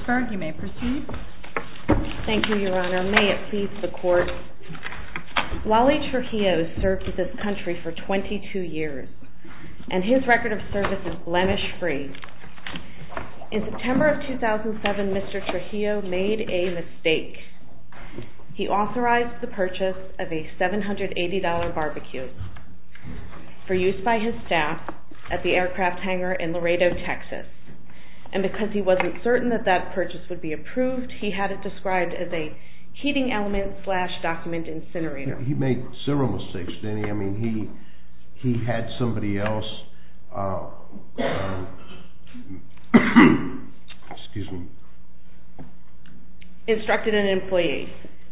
Fishberg, you may proceed. Thank you, Your Honor. May it please the Court. Wally Trujillo served this country for 22 years, and his record of service is blemish-free. In September of 2007, Mr. Trujillo made a mistake. He authorized the purchase of a $780 barbecue for use by his staff at the aircraft hangar in Laredo, Texas. And because he wasn't certain that that purchase would be approved, he had it described as a heating element/document incinerator. He made several mistakes, didn't he? I mean, he had somebody else, instructed an employee.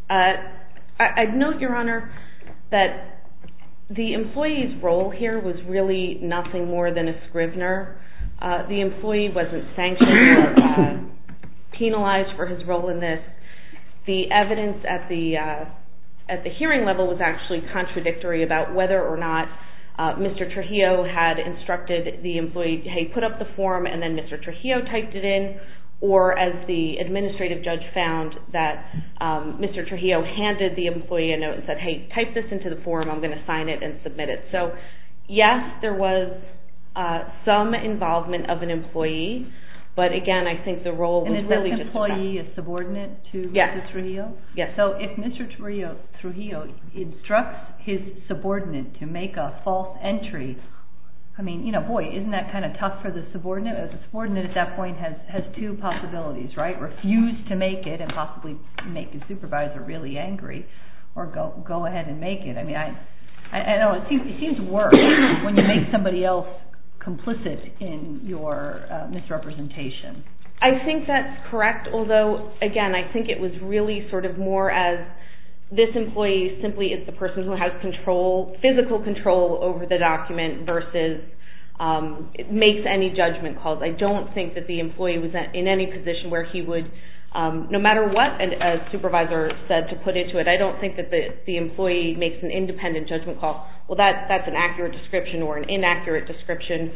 I'd note, Your Honor, that the employee's role here was really nothing more than a scrivener. The employee wasn't sanctioned or penalized for his role in this. The evidence at the hearing level was actually contradictory about whether or not Mr. Trujillo had instructed the employee, hey, put up the form, and then Mr. Trujillo typed it in, or as the administrative judge found that Mr. Trujillo handed the employee a note and said, hey, type this into the form, I'm going to sign it and submit it. So yes, there was some involvement of an employee, but again, I think the role was really just... And is that employee a subordinate to Mr. Trujillo? Yes. So if Mr. Trujillo instructs his subordinate to make a false entry, I mean, boy, isn't that kind of tough for the subordinate? The subordinate at that point has two possibilities, right? Refuse to make it and possibly make his supervisor really angry, or go ahead and make it. I mean, I know it seems worse when you make somebody else complicit in your misrepresentation. I think that's correct, although, again, I think it was really sort of more as this employee simply is the person who has physical control over the document versus makes any judgment calls. I don't think that the employee was in any position where he would, no matter what a supervisor said to put into it, I don't think that the employee makes an independent judgment call. Well, that's an accurate description or an inaccurate description.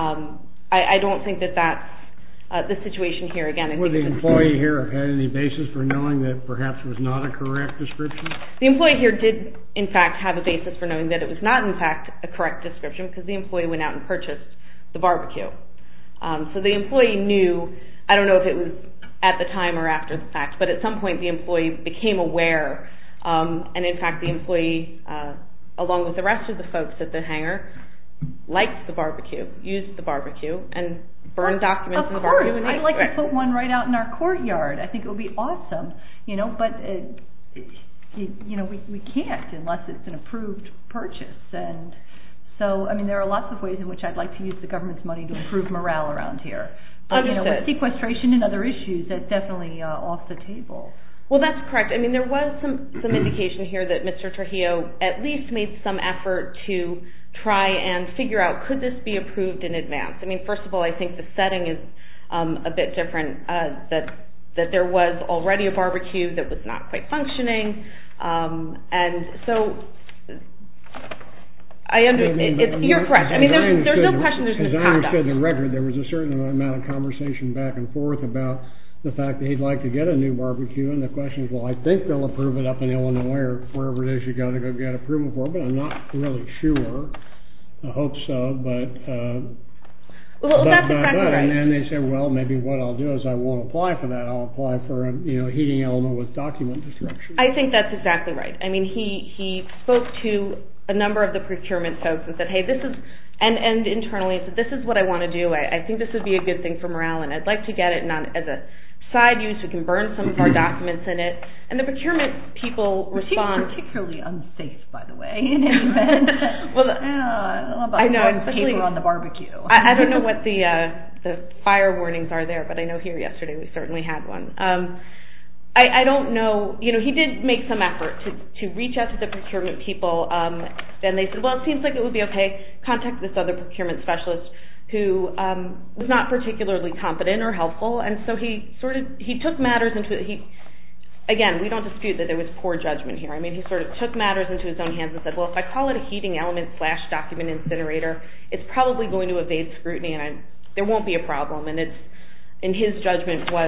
I don't think that that's the situation here. Again, would the employee here have had any basis for knowing that perhaps it was not a correct description? The employee here did, in fact, have a basis for knowing that it was not, in fact, a correct description because the employee went out and purchased the barbecue. So the employee knew, I don't know if it was at the time or after the fact, but at some point the employee became aware, and in fact the employee, along with the rest of the folks at the hangar, liked the barbecue, used the barbecue, and burned documents in the barbecue. Of course, I'd like to put one right out in our courtyard. I think it would be awesome, but we can't unless it's an approved purchase. And so, I mean, there are lots of ways in which I'd like to use the government's money to improve morale around here. But, with sequestration and other issues, that's definitely off the table. Well, that's correct. I mean, there was some indication here that Mr. Trujillo at least made some effort to try and figure out, could this be approved in advance? I mean, first of all, I think the setting is a bit different, that there was already a barbecue that was not quite functioning, and so I understand. You're correct. I mean, there's no question there's misconduct. As I understood the record, there was a certain amount of conversation back and forth about the fact that he'd like to get a new barbecue, and the question is, well, I think they'll approve it up in Illinois or wherever it is you got to go get approval for, but I'm not really sure. I hope so, but that's exactly right. And then they said, well, maybe what I'll do is I won't apply for that. I'll apply for a heating element with document description. I think that's exactly right. I mean, he spoke to a number of the procurement folks and said, hey, this is, and internally said, this is what I want to do. I think this would be a good thing for morale, and I'd like to get it as a side use. We can burn some of our documents in it. And the procurement people respond. It seems particularly unsafe, by the way, in any event. Well, I know, especially paper on the barbecue. I don't know what the fire warnings are there, but I know here yesterday we certainly had one. I don't know. He did make some effort to reach out to the procurement people. Then they said, well, it seems like it would be okay. Contact this other procurement specialist who was not particularly competent or helpful, and so he took matters into it. Again, we don't dispute that there was poor judgment here. I mean, he sort of took matters into his own hands and said, well, if I call it a heating element / document incinerator, it's probably going to evade scrutiny, and there won't be a problem. And it's, in his judgment, was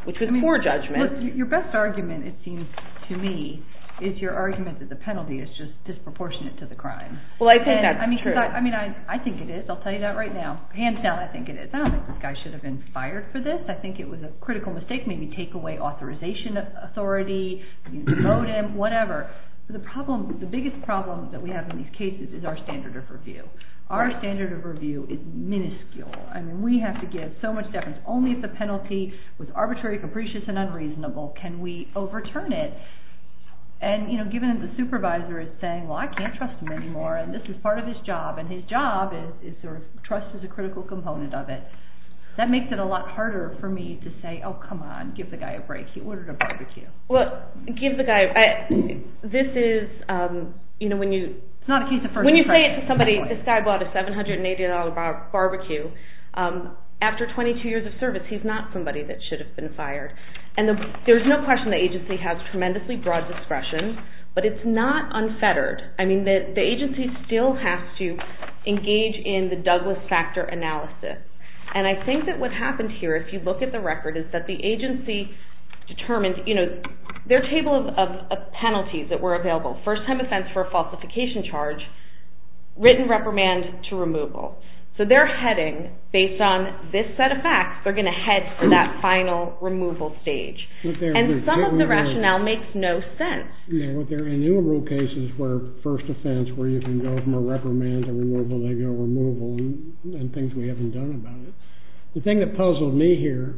which was poor judgment. Look, your best argument, it seems to me, is your argument that the penalty is just disproportionate to the crime. Well, I think that's true. I think it is. I'll tell you that right now. Hands down, I think it is. I don't think this guy should have been fired for this. I think it was a critical mistake. Maybe take away authorization authority, demote him, whatever. But the biggest problem that we have in these cases is our standard of review. Our standard of review is minuscule. I mean, we have to give so much deference. Only if the penalty was arbitrary, capricious, and unreasonable can we overturn it. And, given that the supervisor is saying, well, I can't trust him anymore, and this is part of his job, and his job is sort of trust is a critical component of it, that makes it a lot harder for me to say, oh, come on, give the guy a break. He ordered a barbecue. Well, give the guy, this is, when you... It's not a case of first when you say impression. it to somebody, this guy bought a $780 barbecue, after 22 years of service, he's not somebody that should have been fired. And there's no question the agency has tremendously broad discretion, but it's not unfettered. I mean, the agency still has to engage in the Douglas factor analysis. And I think that what happened here, if you look at the record, is that the agency determined, their table of penalties that were available, first-time offense for a falsification charge, written reprimand to removal. So they're heading, based on this set of facts, they're going to head for that final removal stage. And some of the rationale makes no sense. But there are innumerable cases where first offense, where you can go from a reprimand to removal, they go removal, and things we haven't done about it. The thing that puzzled me here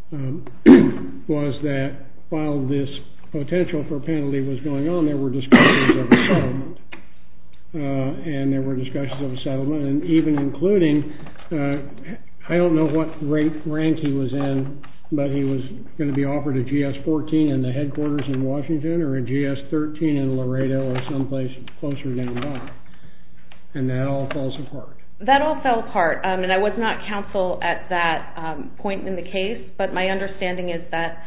was that while this potential for penalty was going on, there were discussions of a settlement. And there were discussions of a settlement, and even including, I don't know what rank he was in, but he was going to be offered a GS-14 in the headquarters in Washington or a GS-13 in Laredo or someplace closer down by. And that all falls apart. That all fell apart, and I was not counsel at that point in the case, but my understanding is that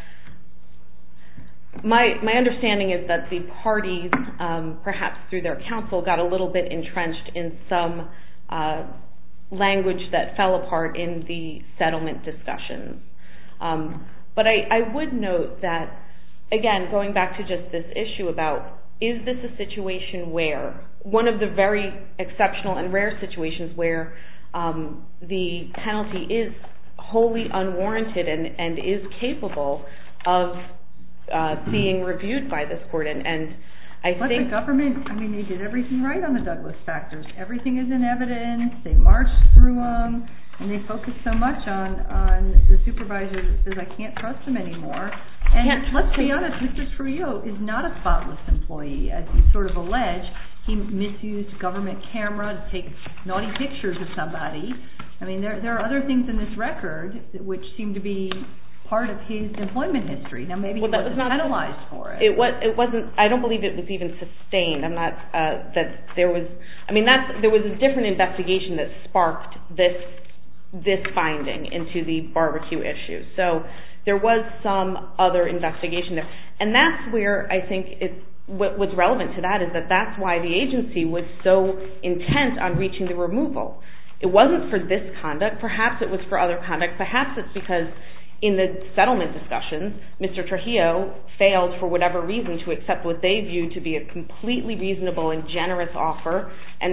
the parties, perhaps through their counsel, got a little bit entrenched in some language that fell apart in the settlement discussions. But I would note that, again, going back to just this issue about, is this a situation where, one of the very exceptional and rare situations where the penalty is wholly unwarranted and is capable of being reviewed by this court, and I think... the government, they did everything right on the Douglas factors. Everything is in evidence, they marched through them, and they focused so much on the supervisor that says, I can't trust him anymore. And let's be honest, Mr. Trujillo is not a spotless employee, as you sort of allege. He misused government camera to take naughty pictures of somebody. There are other things in this record which seem to be part of his employment history. Now, maybe he wasn't penalized for it. It wasn't. I don't believe it was even sustained. I'm not that there was. There was a different investigation that sparked this finding into the barbecue issue. So there was some other investigation there, and that's where I think what's relevant to that is that's why the agency was so intent on reaching the removal. It wasn't for this conduct. Perhaps it was for other conduct. Perhaps it's because in the settlement discussions, Mr. Trujillo failed for whatever reason to accept what they viewed to be a completely reasonable and generous offer, and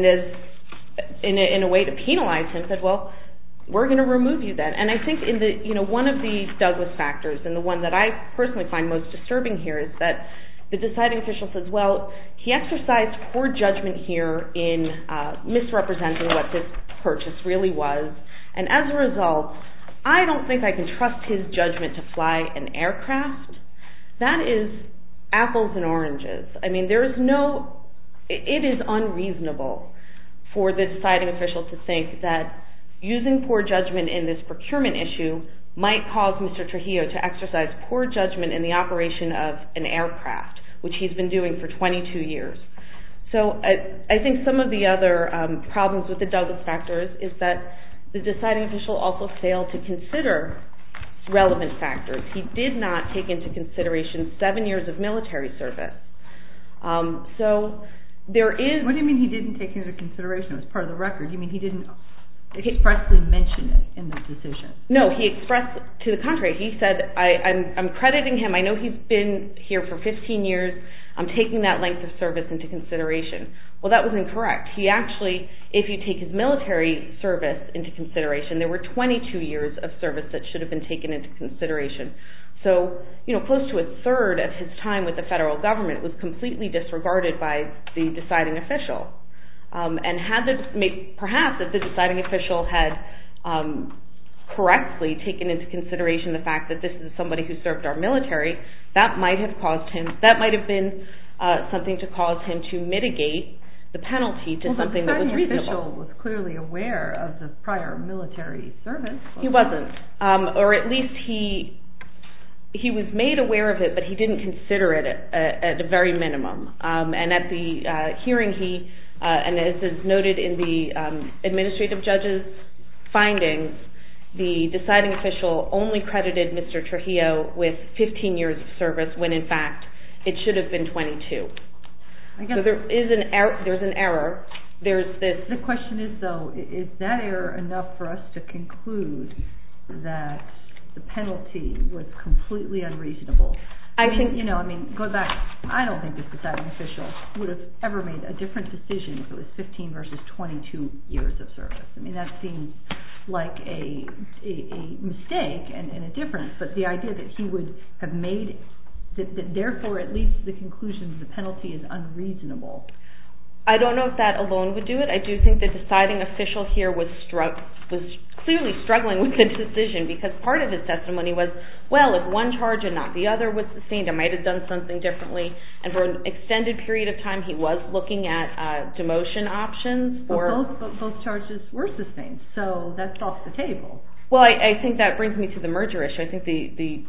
in a way to penalize him, said, well, we're going to remove you then. And I think one of the Douglas factors, and the one that I personally find most disturbing here, is that the deciding official says, well, he exercised poor judgment here in misrepresenting what this purchase really was, and as a result, I don't think I can trust his judgment to fly an aircraft. That is apples and oranges. It is unreasonable for the deciding official to think that using poor judgment in this procurement issue might cause Mr. Trujillo to exercise poor judgment in the operation of an aircraft, which he's been doing for 22 years. So I think some of the other problems with the Douglas factors is that the deciding official also failed to consider relevant factors. He did not take into consideration 7 years of military service. So there is... What do you mean he didn't take into consideration? It was part of the record. You mean he didn't expressly mention it in the decision. No, he expressed to the contrary. He said, I'm crediting him. I know he's been here for 15 years. I'm taking that length of service into consideration. Well, that was incorrect. He actually, if you take his military service into consideration, there were 22 years of service that should have been taken into consideration. So, close to a third of his time with the federal government was completely disregarded by the deciding official. Perhaps if the deciding official had correctly taken into consideration the fact that this is somebody who served our military, that might have been something to cause him to mitigate the penalty to something that was reasonable. The deciding official was clearly aware of the prior military service. He wasn't, or at least he was made aware of it, but he didn't consider it at a very minimum. And at the hearing, and as is noted in the administrative judge's findings, the deciding official only credited Mr. Trujillo with 15 years of service when, in fact, it should have been 22. So there's an error. There's this. The question is, though, is that error enough for us to conclude that the penalty was completely unreasonable? Go back. I don't think this deciding official would have ever made a different decision if it was 15 versus 22 years of service. That seems like a mistake and a difference, but the idea that he would have made that therefore it leads to the conclusion that the penalty is unreasonable. I don't know if that alone would do it. I do think the deciding official here was clearly struggling with the decision, because part of his testimony was, well, if one charge and not the other was sustained, I might have done something differently. And for an extended period of time, he was looking at demotion options. Both charges were sustained, so that's off the table. Well, I think that brings me to the merger issue. I think the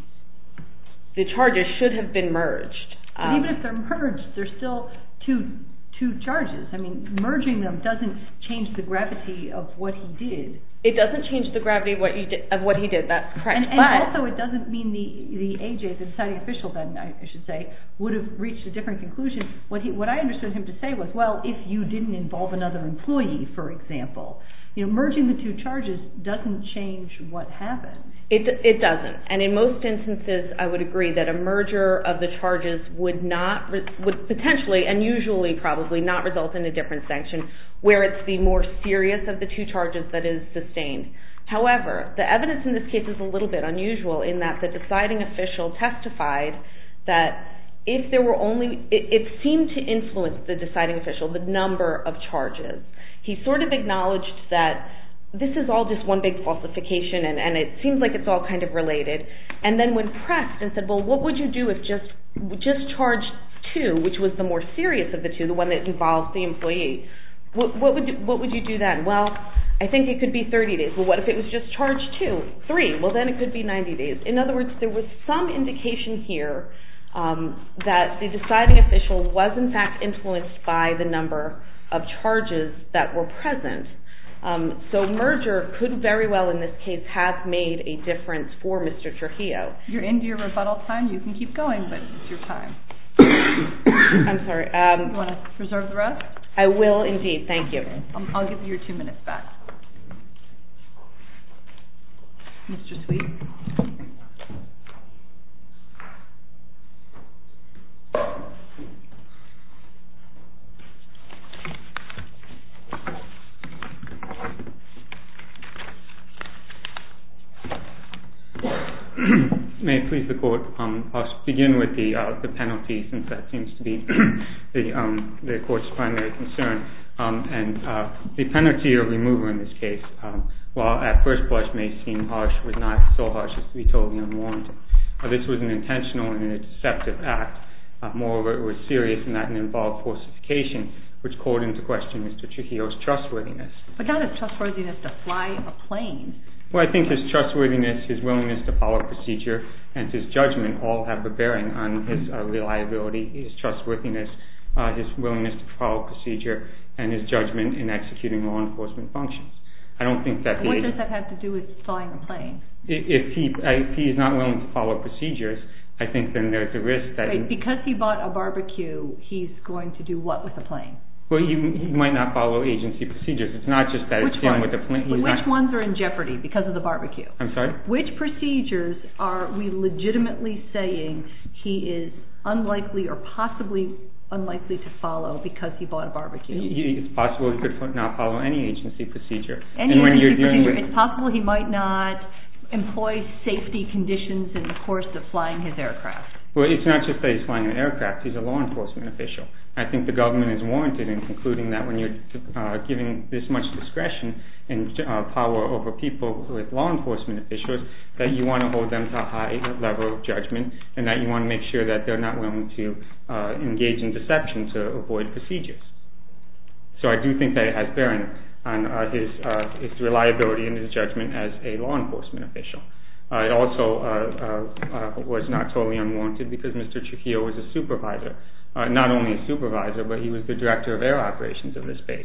charges should have been merged. But even if they're merged, there's still two charges. Merging them doesn't change the gravity of what he did. It doesn't change the gravity of what he did. That's correct. And also, it doesn't mean the AJ, the deciding official, then I should say, would have reached a different conclusion. What I understood him to say was, well, if you didn't involve another employee, for example, merging the two charges doesn't change what happened. It doesn't. And in most instances, I would agree that a merger of the charges would potentially, and usually probably, not result in a different sanction, where it's the more serious of the two charges that is sustained. However, the evidence in this case is a little bit unusual in that the deciding official testified that if there were it seemed to influence the deciding official, the number of charges. He sort of acknowledged that this is all just one big falsification, and it seems like it's all kind of related. And then when pressed and said, well, what would you do if just charge 2, which was the more serious of the two, the one that involved the employee, what would you do then? Well, I think it could be 30 days. Well, what if it was just charge 2, 3? Well, then it could be 90 days. In other words, there was some indication here that the deciding official was in fact influenced by the number of charges that were present. So merger could very well in this case have made a difference for Mr. Trujillo. You're into your rebuttal time. You can keep going, but it's your time. I'm sorry. You want to preserve the rest? I will indeed. Thank you. I'll give you your 2 minutes back. Mr. Sweet. May it please the court, I'll begin with the penalty, since that seems to be the court's primary concern. The penalty of removal in this case, while at first blush may seem harsh, was not so harsh as to be totally unwarranted. This was an intentional and a deceptive act. Moreover, it was serious in that it involved falsification, which called into question Mr. Trujillo's trustworthiness. But not his trustworthiness to fly a plane. Well, I think his trustworthiness, his willingness to follow procedure, and his judgment all have a bearing on his reliability, his trustworthiness, his willingness to follow procedure, and his judgment in executing law enforcement functions. I don't think that what does that have to do with flying a plane? If he is not willing to follow procedures, I think then there's a risk that... Right, because he bought a barbecue, he's going to do what with the plane? Well, he might not follow agency procedures. It's not just that it's dealing with the plan. Which ones are in jeopardy because of the barbecue? I'm sorry? Which procedures are we legitimately saying he is unlikely or possibly unlikely to follow because he bought a barbecue? It's possible he could not follow any agency procedure. It's possible he might not employ safety conditions in the course of flying his aircraft. Well, it's not just that he's flying an aircraft. He's a law enforcement official. I think the government is warranted in concluding that when you're giving this much discretion and power over people with law enforcement officials, that you want to hold them to a high level of judgment and that you want to make sure that they're not willing to engage in deception to avoid procedures. So I do think that it has bearing on his reliability and his judgment as a law enforcement official. It also was not totally unwarranted because Mr. Trujillo was a supervisor. Not only a supervisor, but he was the director of air operations of this base.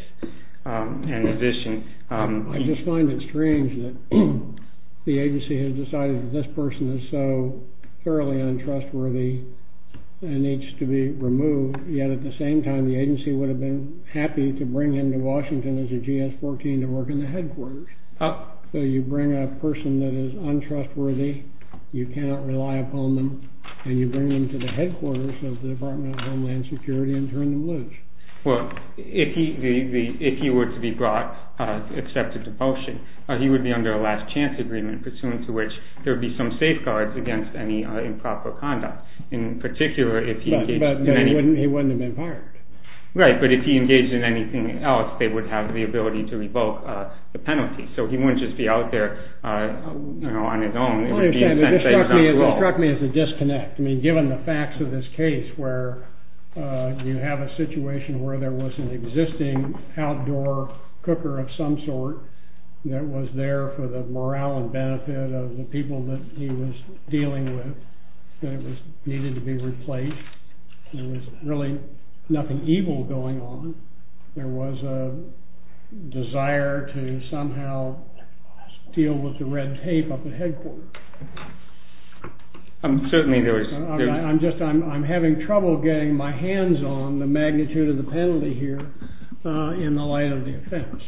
In addition... I just find it strange that the agency has decided that this person is so thoroughly untrustworthy and needs to be removed, yet at the same time the agency would have been happy to bring him to Washington as a GS-14 to work in the headquarters. So you bring a person that is untrustworthy, you cannot rely upon them, and you bring them to the headquarters of the Department of Homeland Security and turn them loose. Well, if he were to be brought, accepted to motion, he would be under a last chance agreement pursuant to which there would be some safeguards against any improper conduct. In particular, if he engaged in any... he wouldn't have been fired. Right, but if he engaged in anything else, they would have the ability to revoke the penalty. So he wouldn't just be out there, on his own. I understand. It struck me as a disconnect. I mean, given the facts of this case, where you have a situation where there was an existing outdoor cooker of some sort that was there for the morale and benefit of the people that he was dealing with, that it was needed to be replaced. There was really nothing evil going on. There was a desire to somehow deal with the red tape up at headquarters. Certainly there was... I'm having trouble getting my hands on the magnitude of the penalty here in the light of the offense.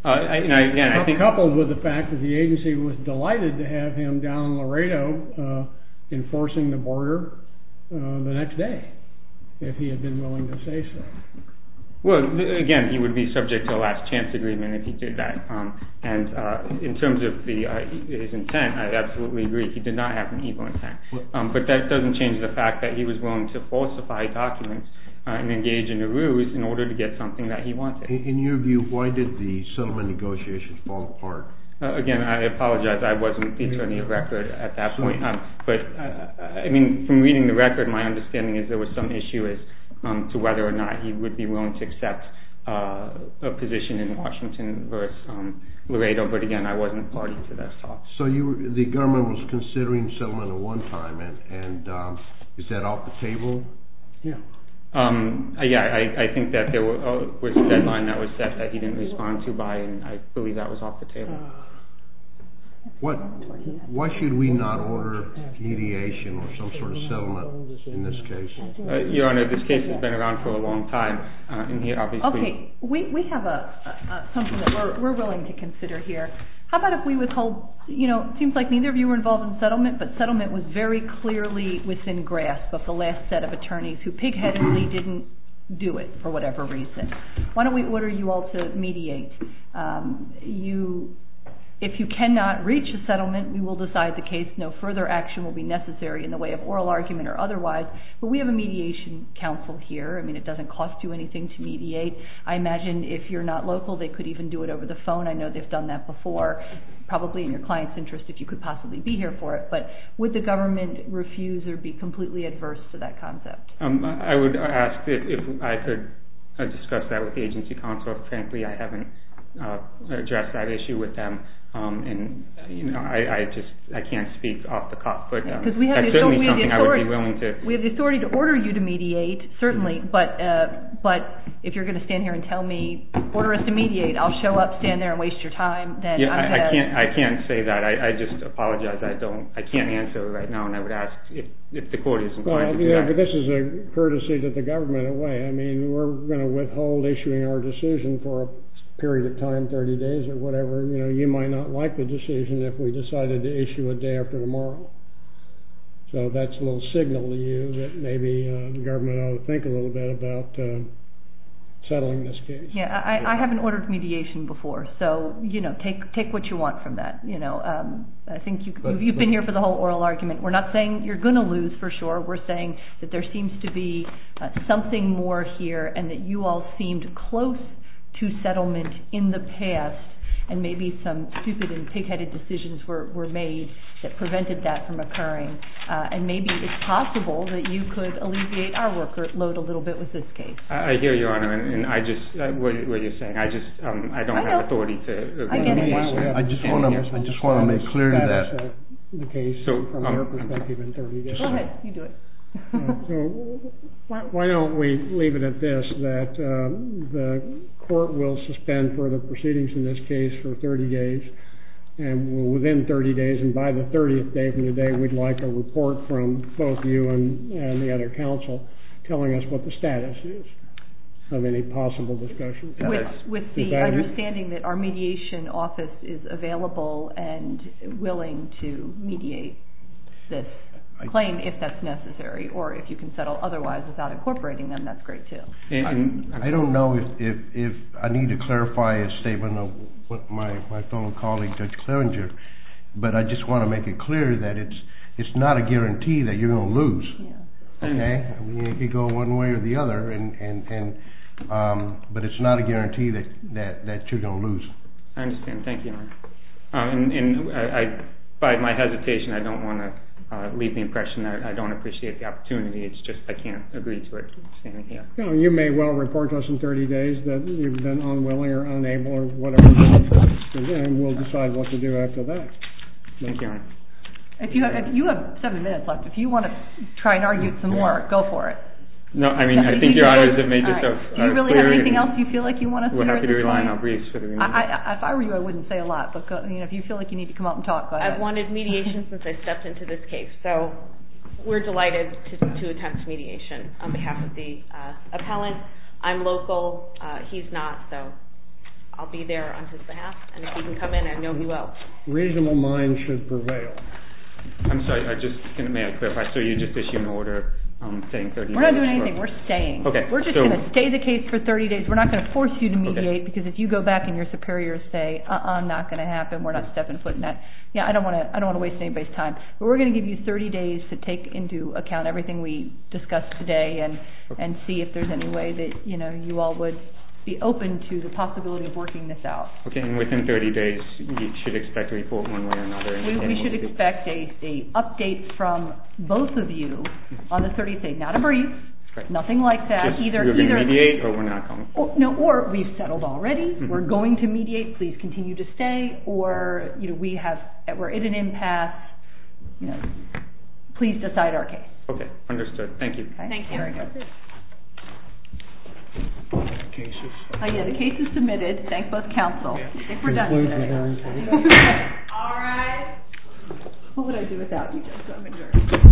I think... Coupled with the fact that the agency was delighted to have him down in Laredo enforcing the border the next day, if he had been willing to say so. Well, again, he would be subject to a last chance agreement if he did that. And in terms of his intent, I absolutely agree. He did not have an evil intent. But that doesn't change the fact that he was willing to falsify documents and engage in a ruse in order to get something that he wanted. In your view, why did the settlement negotiations fall apart? Again, I apologize. I wasn't the attorney of record at that point. But, from reading the record, my understanding is there was some issue as to whether or not he would be willing to accept a position in Washington versus Laredo. But again, I wasn't party to that talk. So the government was considering settlement at one time, and is that off the table? Yeah. I think that there was a deadline that was set that he didn't respond to by, and I believe that was off the table. Why should we not order mediation or some sort of settlement in this case? Your Honor, this case has been around for a long time, and he obviously... Okay, we have something that we're willing to consider here. How about if we withhold, it seems like neither of you were involved in settlement, but settlement was very clearly within grasp of the last set of attorneys who pig-headedly didn't do it for whatever reason. Why don't we order you all to mediate? If you cannot reach a settlement, we will decide the case. No further action will be necessary in the way of oral argument or otherwise. But we have a mediation council here. It doesn't cost you anything to mediate. I imagine if you're not local, they could even do it over the phone. I know they've done that before. Probably in your client's interest if you could possibly be here for it. But would the government refuse or be completely adverse to that concept? I would ask if I could discuss that with the agency counsel. Frankly, I haven't address that issue with them. And I can't speak off the cuff, but that's certainly something I would be willing to. We have the authority to order you to mediate, certainly, but if you're going to stand here and tell me, order us to mediate, I'll show up, stand there, and waste your time, then I can't say that. I just apologize. I can't answer right now, and I would ask if the court is inclined to do that. But this is a courtesy to the government away. I mean, we're going to withhold issuing our decision for a period of time, 30 days or whatever. You might not like the decision if we decided to issue a day after tomorrow. So that's a little signal to you that maybe the government ought to think a little bit about settling this case. Yeah, I haven't ordered mediation before, so take what you want from that. I think you've been here for the whole oral argument. We're not saying you're going to lose for sure. We're saying that there seems to be something more here, and that you all seemed close to settlement in the past, and maybe some stupid and pig-headed decisions were made that prevented that from occurring. And maybe it's possible that you could alleviate our workload a little bit with this case. I hear you, Your Honor, and I just what you're saying. I don't have authority to. I just want to make clear that the case from your perspective in 30 days. Go ahead, you do it. So why don't we leave it at this, that the court will suspend further proceedings in this case for 30 days, and within 30 days, and by the 30th day from today, we'd like a report from both you and the other counsel telling us what the status is of any possible discussions. With the understanding that our mediation office is available and willing to mediate this claim if that's necessary, or if you can settle otherwise without incorporating them, that's great too. I don't know if I need to clarify a statement of what my fellow colleague Judge Clevenger, but I just want to make it clear that it's not a guarantee that you're going to lose. Yeah. Okay, I mean, it could go one way or the other, but it's not a guarantee that you're going to lose. I understand. Thank you, and by my hesitation, I don't want to leave the impression that I don't appreciate the opportunity. It's just I can't agree to it standing here. No, you may well report to us in 30 days that you've been unwilling or unable or whatever, and we'll decide what to do after that. Thank you. If you have 7 minutes left, if you want to try and argue some more, go for it. No, I mean, I think Your Honors have made yourself clear. Do you really have anything else you feel like you want us to We're happy to rely on our point? briefs for the remainder. If I were you, I wouldn't say a lot, but if you feel like you need to come up and talk, go ahead. I've wanted mediation since I stepped into this case, so we're delighted to attempt mediation on behalf of the appellant. I'm local, he's not, so I'll be there on his behalf, and if he can come in, I know he will. Reasonable minds should prevail. I'm sorry, may I clarify? So you just issue an order saying 30 days? We're not doing anything. We're staying. Okay. We're just going to stay the case for 30 days. We're not going to force you to mediate, because if you go back and your superiors say, not going to happen, we're not stepping foot in that. Yeah, I don't want to waste anybody's time. But we're going to give you 30 days to take into account everything we discussed today and see if there's any way that you all would be open to the possibility of working this out. Okay, and within 30 days, you should expect a report one way or another. We should expect a update from both of you on the 30th day. Not a brief, right. Nothing like that. We're going to mediate, or we're not going. Or we've settled already. Mm-hmm. We're going to mediate. Please continue to stay. Or we're in an impasse. Please decide our case. Okay, understood. Thank you. Okay? Thank you. Very good. The case is submitted. Thank both counsel. I think we're done today. All right. What would I do without you, Judge?